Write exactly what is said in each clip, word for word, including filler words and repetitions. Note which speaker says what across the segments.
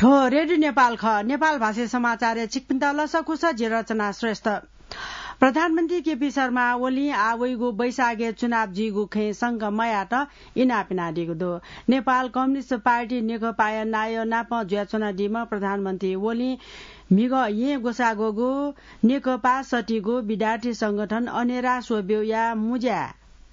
Speaker 1: ठो रेडियो नेपाल ख नेपाल भाषा समाचार चिकपिन्ता लसकुस रचना श्रेष्ठ प्रधानमन्त्री केपी शर्मा ओली आवैगो बैशाखे चुनाव जिगु खे संघ मयाट इनापिना दिगु दो नेपाल कम्युनिस्ट पार्टी नेकपा नाय नाप ज्याचना दिमा प्रधानमन्त्री ओली मिग ये गोसागोगो नेकपा सटीगो विद्यार्थी संगठन अनेरा सोब्यो या मुज्या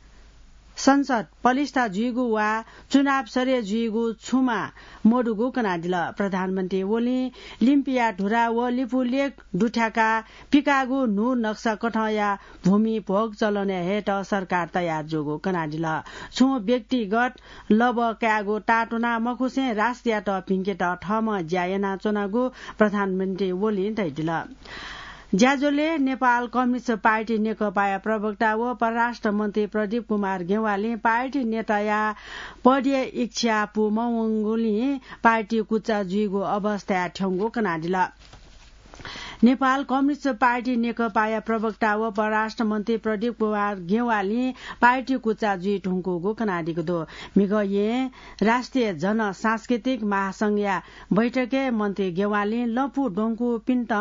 Speaker 1: संसद पलिस्ता जुइगु वा चुनाव सरे जुइगु छुमा मोडुगु कनादिल प्रधानमन्त्री ओली लिम्पिया ढुरा व लिपुलेक डुठ्याका पिकागु नु नक्सा कठया भूमि भोग चलाउने हेट सरकार तयार जोगु कनादिल छु व्यक्तिगत लब क्यागो टाटुना मखुसे राष्ट्रिय त पिङ्केट ठम ज्यायना चुनागु प्रधानमन्त्री ओली दैदिल ज्याजोले नेपाल कम्युनिस्ट पार्टी नेकपा प्रवक्ता व परराष्ट्र मन्त्री प्रदीप कुमार गेवालले पार्टी नेता या पढ्य इच्छा पुमंगुली पार्टी कुचा जुइगो अवस्था ठ्याङ्गो कनादिल नेपाल कम्युनिस्ट पार्टी नेकपा प्रवक्ता व परराष्ट्र मन्त्री प्रदीप कुमार गेवाली पार्टी कुचा जुई ठुङ्को कनादिको दो मिग ये राष्ट्रिय जन सांस्कृतिक महासंघ या बैठके मन्त्री गेवाली लपु डोङ्कु पिन्ट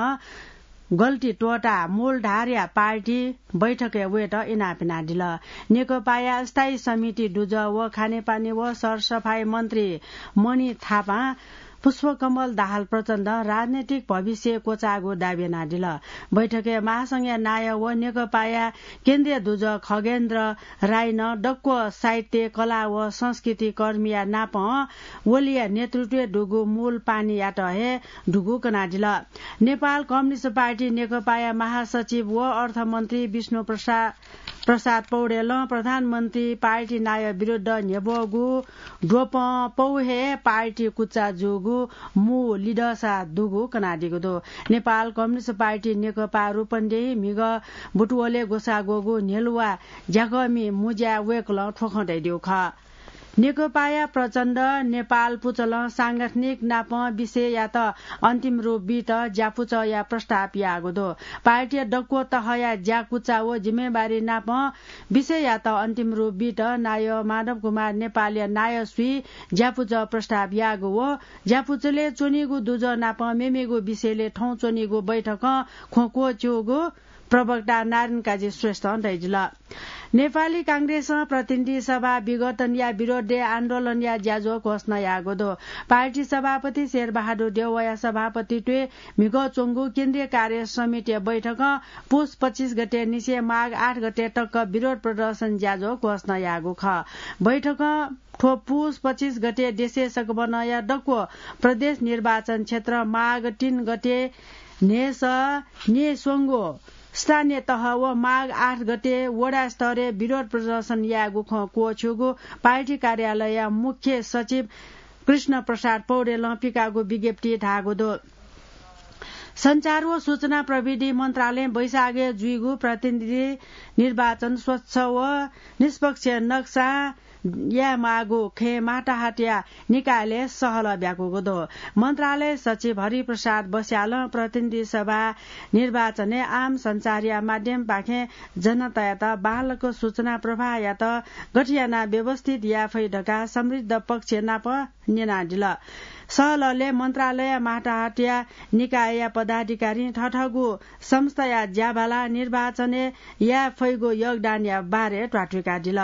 Speaker 1: गल्ती टोटा मूल ढारिया पार्टी बैठक वेट इनापिना दिल नेकपा स्थायी समिति डुज व खानेपानी व सरसफाई मन्त्री मणि थापा पुष्पकमल दाहाल प्रचण्ड राजनैतिक भविष्य कोचागो दाबेना दिल बैठके महासंघ नाय व नेकपा केन्द्रीय दुज खगेन्द्र राई न डक्को साहित्य कला व संस्कृति कर्मिया नाप ओलिया नेतृत्व डुगु मूल पानी याट हे डुगु कना दिल नेपाल कम्युनिस्ट पार्टी नेकपा महासचिव व अर्थमन्त्री विष्णु प्रसाद प्रसाद पौडेल प्रधानमन्त्री पार्टी नाय विरुद्ध नेबगु डोप पौहे पार्टी कुचा जुगु मु लिडसा दुगु कनादिगु दो नेपाल कम्युनिस्ट पार्टी नेकपा रूपन्देही मिग बुटुवले गोसागोगु नेलुवा ज्यागमी मुज्या वेकल ठोखदै दिउ ख नेकपा प्रचण्ड नेपाल पुचल सांगठनिक नाप विषय या त अन्तिम रूप बिट ज्यापुच या प्रस्ताव यागो दो पार्टी डक्को तहया ज्याकुचा व जिम्मेवारी नाप विषय या त अन्तिम रूप बिट नाय माधव कुमार नेपाली नाय सुई ज्यापुच प्रस्ताव यागो व ज्यापुचले चोनीगु दुज नाप मेमेगु विषयले ठौ चोनीगु बैठक खोको च्योगु प्रवक्ता नारायण काजी श्रेष्ठ दैजिल नेपाली कांग्रेस प्रतिनिधि सभा विघटन या विरोध आन्दोलन या ज्याजो घोषणा यागो दो पार्टी सभापति शेरबहादुर देउवा सभापति ट्वे मिग चोङ्गु केन्द्रीय कार्य समिति बैठक पुस पच्चीस गते निसे माघ आठ गते टक्क विरोध प्रदर्शन ज्याजो घोषणा यागो ख बैठक ठोपुस पच्चीस गते देशे सकबन या डक्को प्रदेश निर्वाचन क्षेत्र माघ तीन गते नेस ने सोङ्गो स्थानीय तह व माघ आठ गते वडा स्तरीय विरोध प्रदर्शन यागु को छुगु पार्टी कार्यालय मुख्य सचिव कृष्ण प्रसाद पौडेल पिकागो विज्ञप्ति ढागो दो संचार व सूचना प्रविधि मन्त्रालय बैशाखे जुइगु प्रतिनिधि निर्वाचन स्वच्छ व निष्पक्ष नक्सा या मागो खे माटाहाटिया निकायले सहल ब्याको दो मन्त्रालय सचिव हरिप्रसाद बस्याल प्रतिनिधि सभा निर्वाचन आम संचार या माध्यम पाखे जनता या त बालको सूचना प्रवाह या त गठियाना व्यवस्थित या फैडका समृद्ध पक्ष नाप निनादिल सहलले मन्त्रालय माटाहाटिया निकाय या पदाधिकारी ठठगु संस्था या ज्याबाला निर्वाचन या फैगो योगदान या बारे ट्वाटुका दिल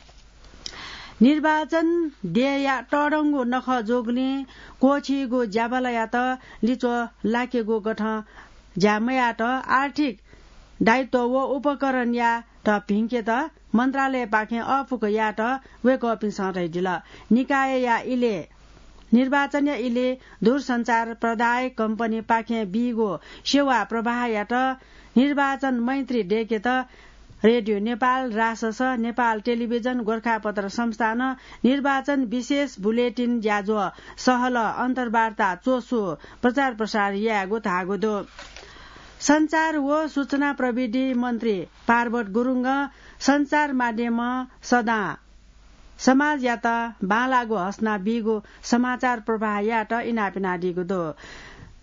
Speaker 1: निर्वाचन दे या टडङ्गो नख जोग्ने कोछीगो ज्याबाला या त लिचो लाकेगो गठ ज्यामया त आर्थिक दायित्व व उपकरण या त भिङ्के त मन्त्रालय पाखे अपुक या त वेक अपिस रहिदिल निकाय या इले निर्वाचन या इले दूरसञ्चार प्रदायक कम्पनी पाखे बिगो सेवा प्रवाह या त निर्वाचन मैत्री डेके त रेडियो नेपाल रासस नेपाल टेलिभिजन गोर्खापत्र संस्थान निर्वाचन विशेष बुलेटिन ज्याजो सहल अन्तर्वार्ता चोसो प्रचार प्रसार यागो थागो दो संचार व सूचना प्रविधि मन्त्री पार्वत गुरुङ संचार माध्यम सदा समाज या त बालागो हस्ना बिगो समाचार प्रवाह या त इनापिना दिगो दो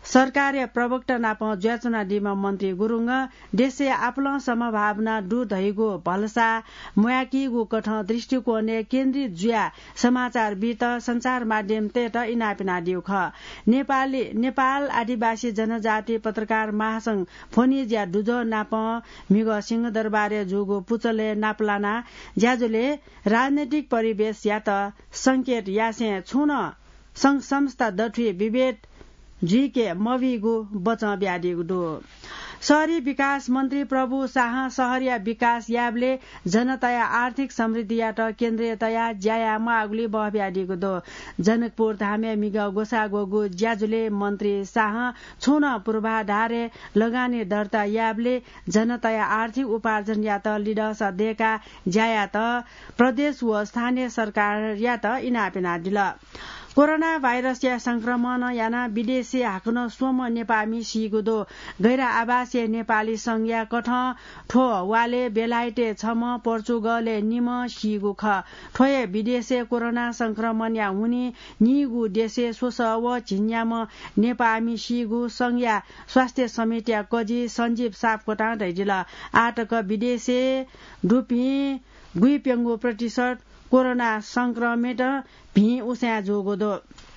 Speaker 1: सरकारे प्रवक्ता नाप ज्याचना डिमा मन्त्री गुरुङ देशे आपल समभावना डु धैगो भलसा मुयाकीगो कठ दृष्टिकोण केन्द्रीय जुया समाचार बित संचार माध्यम तेट इनापिना दिउ ख नेपाली नेपाल आदिवासी जनजाति पत्रकार महासंघ फोनी ज्या डुजो नाप मिग सिंहदरबारे जुगो पुचले नापलाना ज्याजुले राजनैतिक परिवेश या त संकेत यासे छुन संघ संस्था दठुए विभेद झिके मविगु बच ब्याडिगु दो शहरी विकास मन्त्री प्रभु शाह शहरिया विकास याबले जनतया आर्थिक समृद्धियाट केन्द्रीयतया ज्यायामा आगुली बहब्याडिगु दो जनकपुर धामे मिगा गोसा गोगु ज्याजुले मन्त्री शाह छुन पूर्वाधारे लगानी दर्ता याबले जनतया आर्थिक उपार्जन यात लिडस देका ज्यायात प्रदेश व स्थानीय सरकार यात इनापिना दिल कोरोना भाइरस या संक्रमण याना विदेशी हाक्न सोम नेपामी सिगुदो गैर आवासीय नेपाली संज्ञा कठ ठो वाले बेलायते छम पोर्चुगले निम सिगु ख ठोए विदेशी कोरोना संक्रमण या हुने निगु देशे सोस व झिन्याम नेपामी सिगु संज्ञा स्वास्थ्य समिति कजी सञ्जीव सापकोटा दैजिल आटक विदेशी डुपी गुइपेङ्गु प्रतिशत कोरोना संक्रमित भी उस्या जोगोदो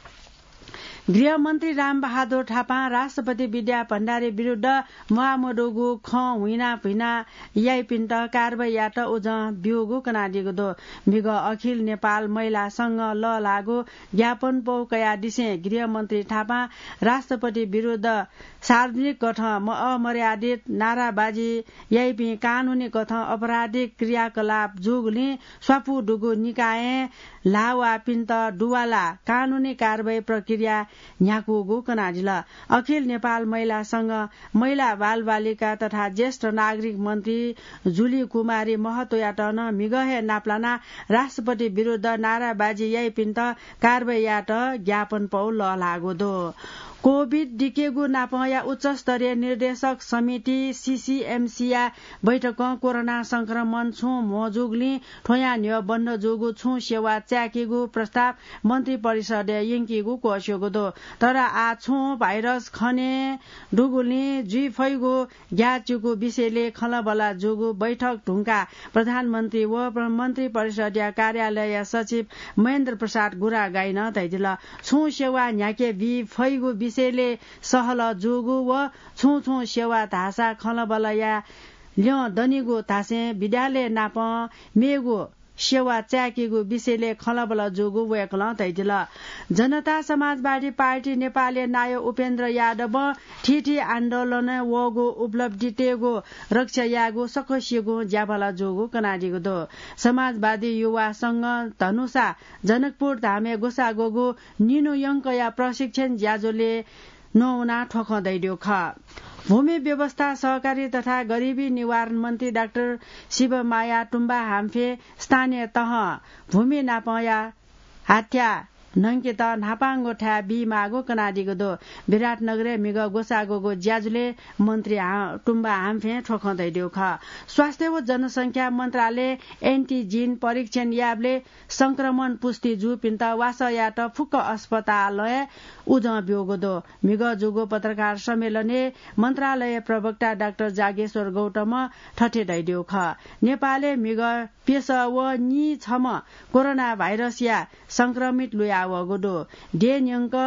Speaker 1: गृहमन्त्री रामबहादुर थापा राष्ट्रपति विद्या भण्डारी विरूद्ध महामडोगु ख हुइना भुइना याइ पिन्ट कारबाहीयाट उज बिउगु कनाडिगु दो मिग अखिल नेपाल महिला संघ ल लागु ज्ञापन पौ कया दिसे गृहमन्त्री थापा राष्ट्रपति विरूद्ध सार्वजनिक गठ अमर्यादित नाराबाजी याइपि कानूनी गठ अपराधिक क्रियाकलाप जुगुली स्वापु डुगु निकाय लावा पिन्ट डुवाला कानूनी कारबाही प्रक्रिया न्याकुगु कनाडिल अखिल नेपाल महिला संघ महिला बाल बालिका तथा ज्येष्ठ नागरिक मन्त्री जुली कुमारी महतोयाट न मिगहे नाप्लाना राष्ट्रपति विरूद्ध नाराबाजी याइ पिन्ट कारबाहीयाट ज्ञापन पौ ल लागोदो कोविड डिकेगु नापया उच्च स्तरीय निर्देशक समिति सीसीएमसीया बैठक कोरोना संक्रमण छु मोजुगली ठोया न्य बन्द जोगु छु सेवा च्याकेगु प्रस्ताव मन्त्री परिषद यिङ्कीगु कोस्योगु दो तर आ छु भाइरस खने डुगुली जुइ फैगु ग्याचुगु विषयले खलबला जोगु बैठक ढुङ्का प्रधानमन्त्री व मन्त्री परिषद कार्यालय सचिव महेन्द्र प्रसाद गुरा गाइन दैदिल छु सेवा न्याके वि फैगु विषयले सहल जोगु व छु छु सेवा धासा खलबलया ल्य दनिगु धासे विद्यालय नाप मेगु सेवा च्याकेगु विषयले खलबल जोगु वेकल दैदिल जनता समाजवादी पार्टी नेपाली नाय उपेन्द्र यादव ठिठी आन्दोलन वगु उपलब्धि टेगु रक्षा यागु सकसिगु ज्याबला जोगु कनाडिगु दो समाजवादी युवा संघ धनुषा जनकपुर धामे गोसा गोगु निनु यङ्कया प्रशिक्षण ज्याजोले नौना ठोख दैड्यो ख भूमि व्यवस्था सहकारी तथा गरीबी निवारण मन्त्री डाक्टर शिवमाया टुम्बा हाम्फे स्थानीय तह भूमि नापया हात्या नङ्कित नापाङ्गो ठ्या बी मागो कनाडिगो दो विराटनगरे मिग गोसागोगो ज्याजुले मन्त्री टुम्बा हाम्फे ठोखदै दिउ ख स्वास्थ्य व जनसंख्या मन्त्रालय एन्टिजिन परीक्षण याबले संक्रमण पुष्टि जु पिन्ता वासयाट फुक्क अस्पतालय उज ब्योगो दो मिग जुगो पत्रकार सम्मेलने मन्त्रालय प्रवक्ता डाक्टर जागेश्वर गौतम ठठेदै दिउ ख नेपालले मिग पेश व नि छम कोरोना भाइरस या संक्रमित लुया वगोदो डेन्यंक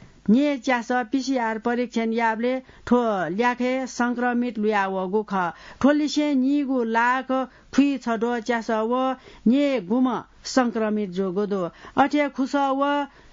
Speaker 1: ने च्यास पीसीआर परीक्षण याबले ठो ल्याखे संक्रमित लुया वगो ख ठोलिसे निगु लाख फुई छडो च्यास व ने गुम संक्रमित जोगोदो अठे खुस व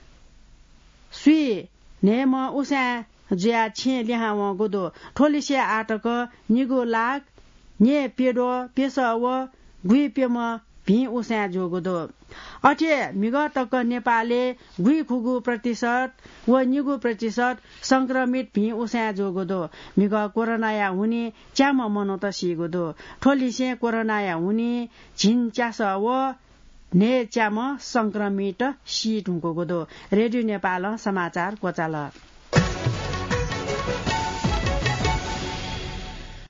Speaker 1: सुई नेम उसा ज्या छे ल्याहा वगोदो ठोलिसे आटक निगु लाख ने पेडो पेस व गुई पेम भी उसा जोगोदो अठे मिगतक नेपालले गुई खुगु प्रतिशत व निगु प्रतिशत संक्रमित भी उसा जोगोदो मिग कोरोनाया हुने च्याम मनोत सिगोदो ठोलिसे कोरोनाया हुने झिन च्यास व ने च्याम संक्रमित सी ढुङ्गोदो रेडियो नेपाल समाचार कोचाल।